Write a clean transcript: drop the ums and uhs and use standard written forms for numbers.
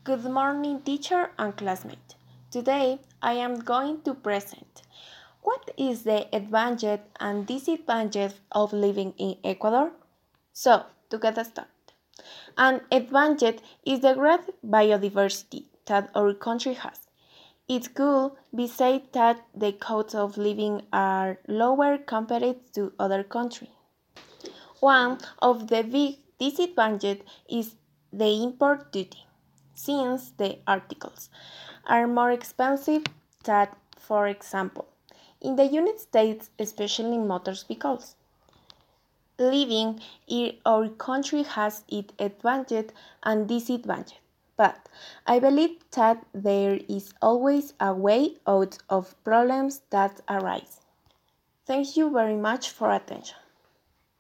Good morning, teacher and classmate. Today I am going to present what is the advantage and disadvantage of living in Ecuador. So, to get started, an advantage is the great biodiversity that our country has. It could be said that the costs of living are lower compared to other countries. One of the big disadvantages is the import duty, since the articles are more expensive than, for example, in the United States, especially motor vehicles. Living in our country has its advantage and disadvantage, but I believe that there is always a way out of problems that arise. Thank you very much for attention.